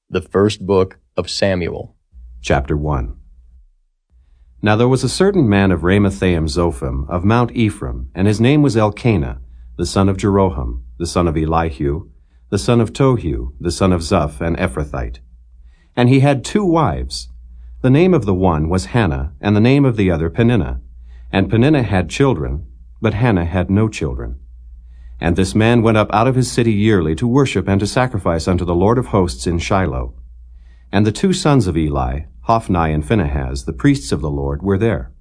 The First Book of Samuel. Chapter 1. Now there was a certain man of Ramathaim Zophim, of Mount Ephraim, and his name was Elkanah, the son of Jeroham, the son of Elihu, the son of Tohu, the son of Zuph, an Ephrathite. And he had 2 wives. The name of the one was Hannah, and the name of the other Peninnah. And Peninnah had children, but Hannah had no children. And this man went up out of his city yearly to worship and to sacrifice unto the Lord of hosts in Shiloh. And the 2 sons of Eli, Hophni and Phinehas, the priests of the Lord, were there.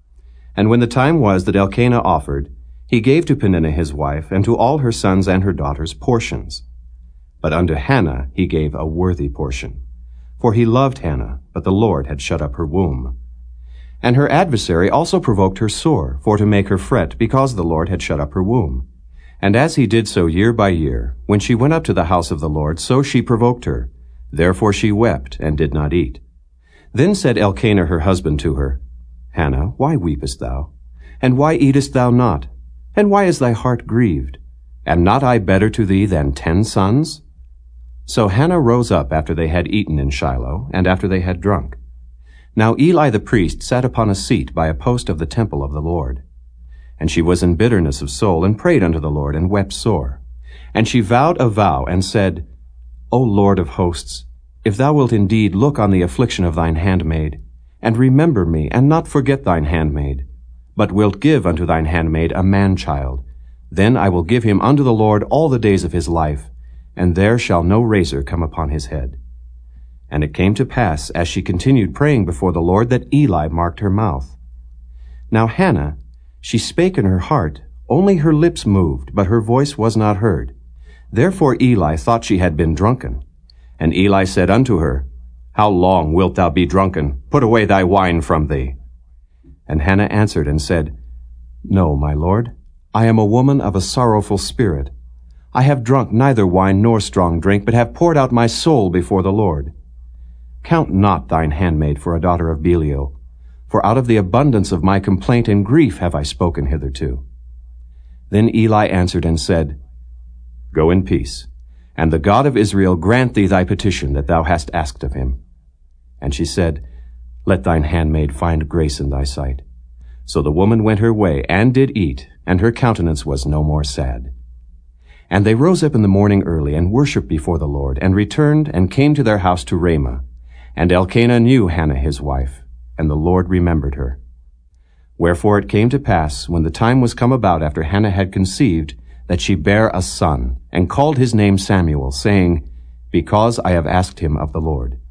And when the time was that Elkanah offered, he gave to Peninnah his wife, and to all her sons and her daughters portions. But unto Hannah he gave a worthy portion. For he loved Hannah, but the Lord had shut up her womb. And her adversary also provoked her sore, for to make her fret, because the Lord had shut up her womb. And as he did so year by year, when she went up to the house of the Lord, so she provoked her. Therefore she wept, and did not eat. Then said Elkanah her husband to her, Hannah, why weepest thou? And why eatest thou not? And why is thy heart grieved? Am not I better to thee than 10 sons? So Hannah rose up after they had eaten in Shiloh, and after they had drunk. Now Eli the priest sat upon a seat by a post of the temple of the Lord. And she was in bitterness of soul, and prayed unto the Lord, and wept sore. And she vowed a vow, and said, O Lord of hosts, if thou wilt indeed look on the affliction of thine handmaid, and remember me, and not forget thine handmaid, but wilt give unto thine handmaid a man-child, then I will give him unto the Lord all the days of his life, and there shall no razor come upon his head. And it came to pass, as she continued praying before the Lord, that Eli marked her mouth. Now Hannah, she spake in her heart, only her lips moved, but her voice was not heard. Therefore Eli thought she had been drunken. And Eli said unto her, How long wilt thou be drunken? Put away thy wine from thee. And Hannah answered and said, No, my lord, I am a woman of a sorrowful spirit. I have drunk neither wine nor strong drink, but have poured out my soul before the Lord. Count not thine handmaid for a daughter of Belial, for out of the abundance of my complaint and grief have I spoken hitherto. Then Eli answered and said, Go in peace, and the God of Israel grant thee thy petition that thou hast asked of him. And she said, Let thine handmaid find grace in thy sight. So the woman went her way, and did eat, and her countenance was no more sad. And they rose up in the morning early, and worshipped before the Lord, and returned, and came to their house to Ramah. And Elkanah knew Hannah his wife, and the Lord remembered her. Wherefore it came to pass, when the time was come about after Hannah had conceived, that she bare a son, and called his name Samuel, saying, Because I have asked him of the Lord.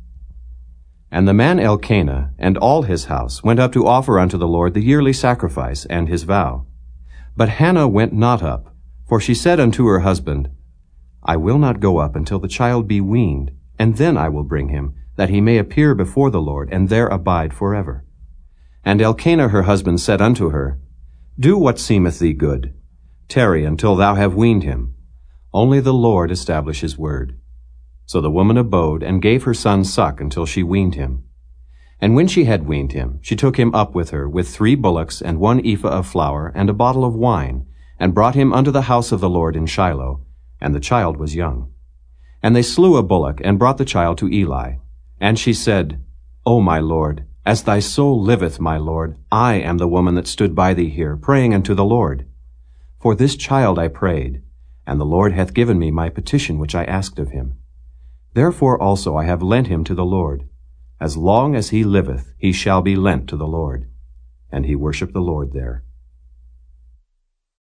And the man Elkanah and all his house went up to offer unto the Lord the yearly sacrifice and his vow. But Hannah went not up, for she said unto her husband, I will not go up until the child be weaned, and then I will bring him, that he may appear before the Lord, and there abide forever. And Elkanah her husband said unto her, Do what seemeth thee good. Tarry until thou have weaned him. Only the Lord establish his word. So the woman abode, and gave her son suck until she weaned him. And when she had weaned him, she took him up with her, with 3 bullocks, and 1 ephah of flour, and a bottle of wine, and brought him unto the house of the Lord in Shiloh, and the child was young. And they slew a bullock, and brought the child to Eli. And she said, O my Lord, as thy soul liveth, my Lord, I am the woman that stood by thee here, praying unto the Lord. For this child I prayed, and the Lord hath given me my petition which I asked of him. Therefore also I have lent him to the Lord. As long as he liveth, he shall be lent to the Lord. And he worshipped the Lord there.